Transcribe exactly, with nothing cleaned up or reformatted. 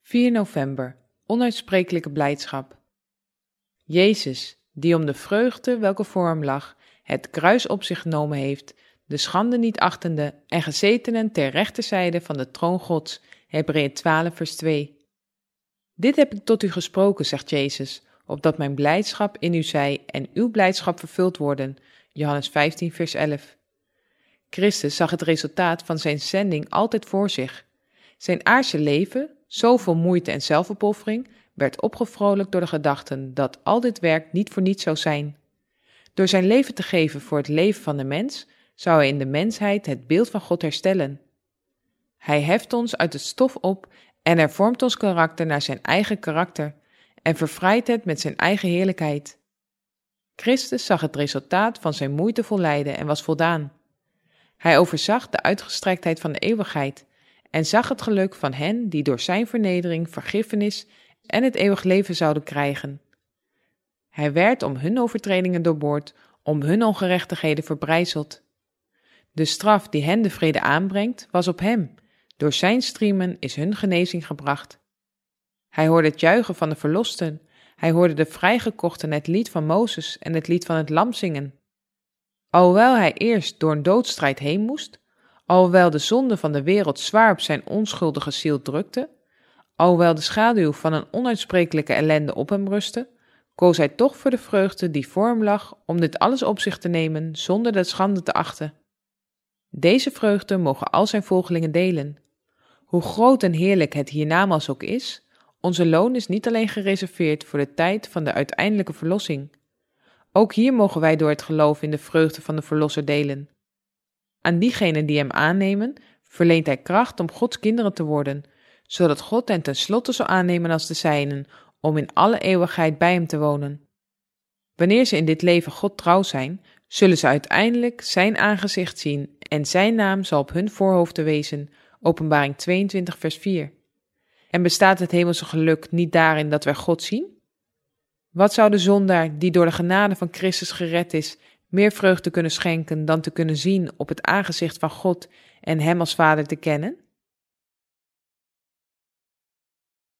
vier november, onuitsprekelijke blijdschap. Jezus, die om de vreugde welke voor hem lag, het kruis op zich genomen heeft, de schande niet achtende en gezetenen ter rechterzijde van de troon Gods, Hebreeën twaalf vers twee. Dit heb ik tot u gesproken, zegt Jezus, opdat mijn blijdschap in u zij en uw blijdschap vervuld worden, Johannes vijftien vers elf. Christus zag het resultaat van zijn zending altijd voor zich. Zijn aardse leven, zoveel moeite en zelfopoffering, werd opgevrolijkt door de gedachten dat al dit werk niet voor niets zou zijn. Door zijn leven te geven voor het leven van de mens, zou hij in de mensheid het beeld van God herstellen. Hij heft ons uit het stof op en hervormt ons karakter naar zijn eigen karakter en verfraait het met zijn eigen heerlijkheid. Christus zag het resultaat van zijn moeitevol lijden en was voldaan. Hij overzag de uitgestrektheid van de eeuwigheid en zag het geluk van hen die door zijn vernedering vergiffenis en het eeuwig leven zouden krijgen. Hij werd om hun overtredingen doorboord, om hun ongerechtigheden verbrijzeld. De straf die hen de vrede aanbrengt, was op hem. Door zijn striemen is hun genezing gebracht. Hij hoorde het juichen van de verlosten. Hij hoorde de vrijgekochten het lied van Mozes en het lied van het lam zingen. Alhoewel hij eerst door een doodstrijd heen moest, alhoewel de zonde van de wereld zwaar op zijn onschuldige ziel drukte, alhoewel de schaduw van een onuitsprekelijke ellende op hem rustte, koos hij toch voor de vreugde die voor hem lag om dit alles op zich te nemen zonder de schande te achten. Deze vreugde mogen al zijn volgelingen delen. Hoe groot en heerlijk het hiernamaals ook is, onze loon is niet alleen gereserveerd voor de tijd van de uiteindelijke verlossing. Ook hier mogen wij door het geloof in de vreugde van de Verlosser delen. Aan diegenen die hem aannemen, verleent hij kracht om Gods kinderen te worden, zodat God hen tenslotte zal aannemen als de zijnen, om in alle eeuwigheid bij hem te wonen. Wanneer ze in dit leven God trouw zijn, zullen ze uiteindelijk zijn aangezicht zien en zijn naam zal op hun voorhoofden wezen, Openbaring tweeëntwintig vers vier. En bestaat het hemelse geluk niet daarin dat wij God zien? Wat zou de zondaar die door de genade van Christus gered is, meer vreugde kunnen schenken dan te kunnen zien op het aangezicht van God en hem als Vader te kennen?